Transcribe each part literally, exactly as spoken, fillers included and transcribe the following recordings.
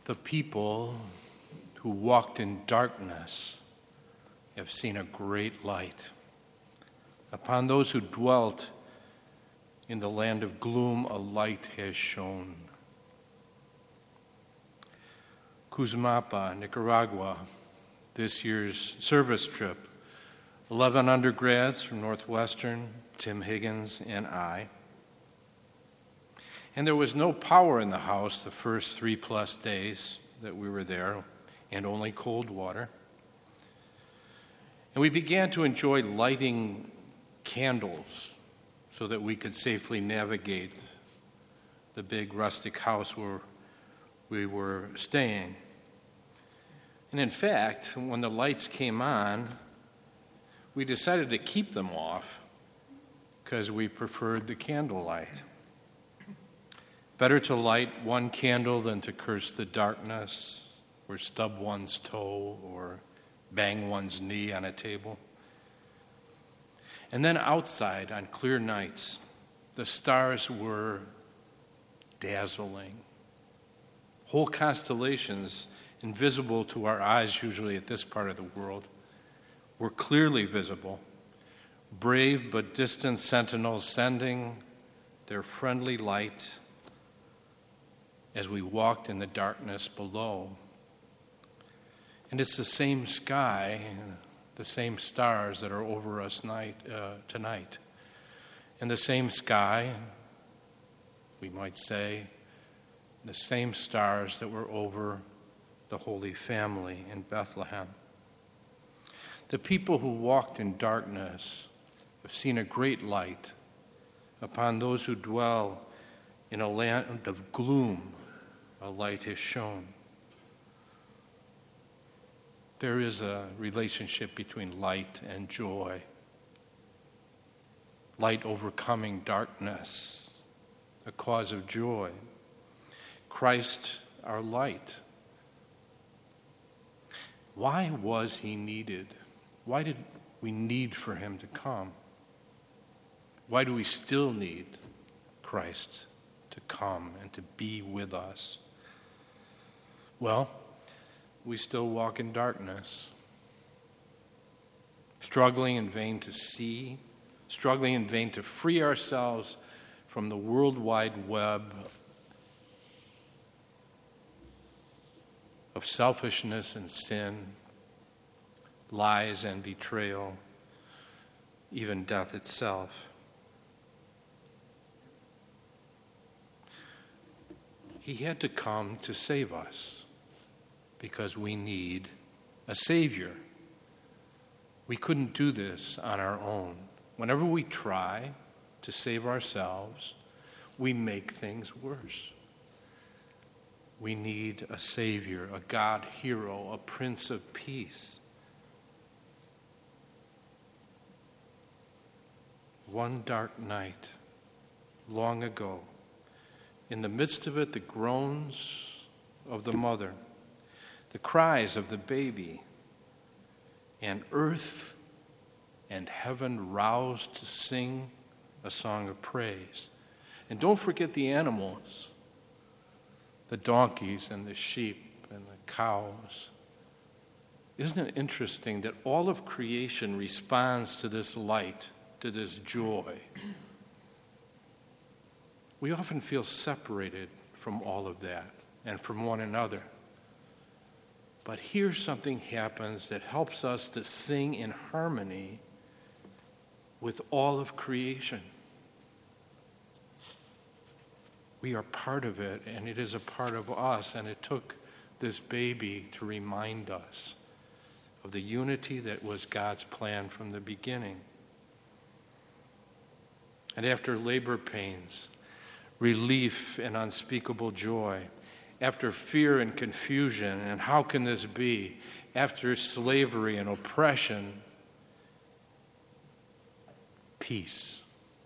The people who walked in darkness have seen a great light. Upon those who dwelt in the land of gloom, a light has shone. Cusimapa, Nicaragua, this year's service trip. Eleven undergrads from Northwestern, Tim Higgins, and I. And there was no power in the house the first three plus days that we were there, and only cold water. And we began to enjoy lighting candles so that we could safely navigate the big rustic house where we were staying. And in fact, when the lights came on, we decided to keep them off because we preferred the candlelight. Better to light one candle than to curse the darkness, or stub one's toe, or bang one's knee on a table. And then outside on clear nights, the stars were dazzling. Whole constellations, invisible to our eyes usually at this part of the world, were clearly visible. Brave but distant sentinels sending their friendly light as we walked in the darkness below. And it's the same sky, the same stars that are over us night uh, tonight. And the same sky, we might say, the same stars that were over the Holy Family in Bethlehem. The people who walked in darkness have seen a great light. Upon those who dwell in a land of gloom, a light has shone. There is a relationship between light and joy. Light overcoming darkness, a cause of joy. Christ, our light. Why was he needed? Why did we need for him to come? Why do we still need Christ to come and to be with us? Well, we still walk in darkness, struggling in vain to see, struggling in vain to free ourselves from the worldwide web of selfishness and sin, lies and betrayal, even death itself. He had to come to save us because we need a Savior. We couldn't do this on our own. Whenever we try to save ourselves, we make things worse. We need a Savior, a God hero, a Prince of Peace. One dark night, long ago, in the midst of it, the groans of the mother, the cries of the baby, and earth and heaven roused to sing a song of praise. And don't forget the animals, the donkeys and the sheep and the cows. Isn't it interesting that all of creation responds to this light, to this joy? We often feel separated from all of that and from one another. But here something happens that helps us to sing in harmony with all of creation. We are part of it, and it is a part of us, and it took this baby to remind us of the unity that was God's plan from the beginning. And after labor pains, relief and unspeakable joy, after fear and confusion, and how can this be? After slavery and oppression, peace,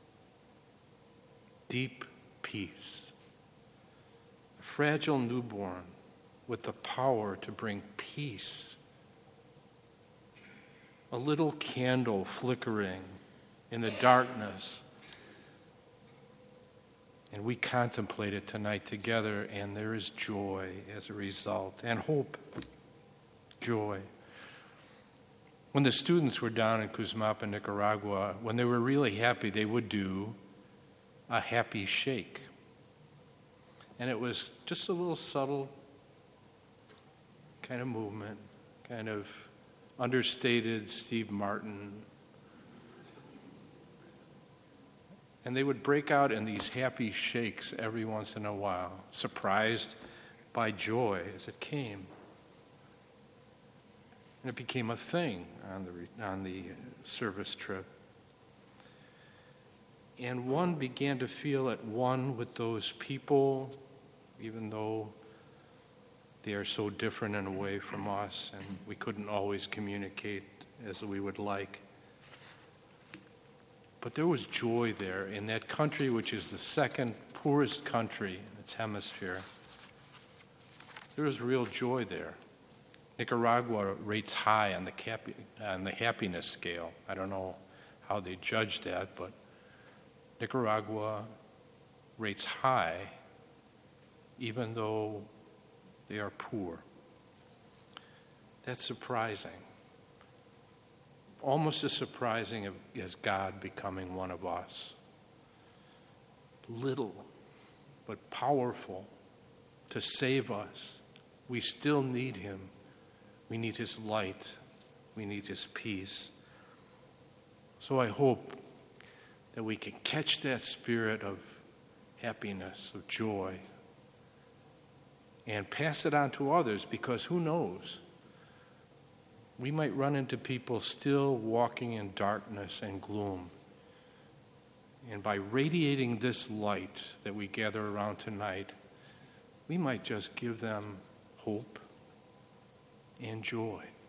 deep peace. A fragile newborn with the power to bring peace. A little candle flickering in the darkness And we contemplate it tonight together, and there is joy as a result, and hope, joy. When the students were down in Cuzmapa, Nicaragua, when they were really happy, they would do a happy shake. And it was just a little subtle kind of movement, kind of understated Steve Martin. And they would break out in these happy shakes every once in a while, surprised by joy as it came. And it became a thing on the on the service trip. And one began to feel at one with those people, even though they are so different in a way from us, and we couldn't always communicate as we would like. But there was joy there in that country, which is the second poorest country in its hemisphere. There was real joy there. Nicaragua rates high on the, cap- on the happiness scale. I don't know how they judge that, but Nicaragua rates high even though they are poor. That's surprising. Almost as surprising as God becoming one of us. Little, but powerful to save us. We still need him. We need his light. We need his peace. So I hope that we can catch that spirit of happiness, of joy, and pass it on to others, because who knows? We might run into people still walking in darkness and gloom. And by radiating this light that we gather around tonight, we might just give them hope and joy.